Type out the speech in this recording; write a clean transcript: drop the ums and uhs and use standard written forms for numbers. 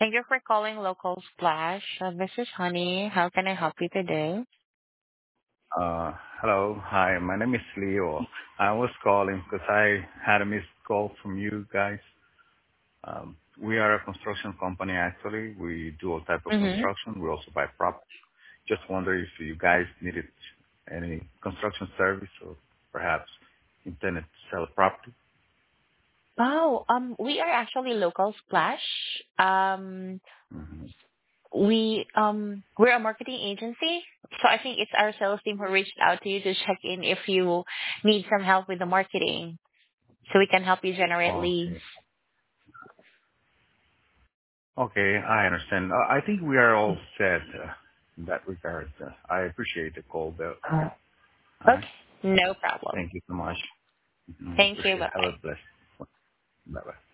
Thank you for calling Local Splash. This is Honey. How can I help you today? Uh, Hello. Hi, my name is Leo. I was calling because I had a missed call from you guys. We are a construction company, actually. We do all type of Mm-hmm. construction. We also buy property. Just wonder if you guys needed any construction service or perhaps intended to sell a property. We are actually Local Splash. Um, hmm we're a marketing agency, so I think it's our sales team who reached out to you to check in if you need some help with the marketing, so we can help you generate leads. Okay. Okay, I understand. I think we are all set in that regard. I appreciate the call, though. All right. Okay, no problem. Thank you so much. Thank you. Appreciate it. Bye Have bye. a blessed one. Bye-bye.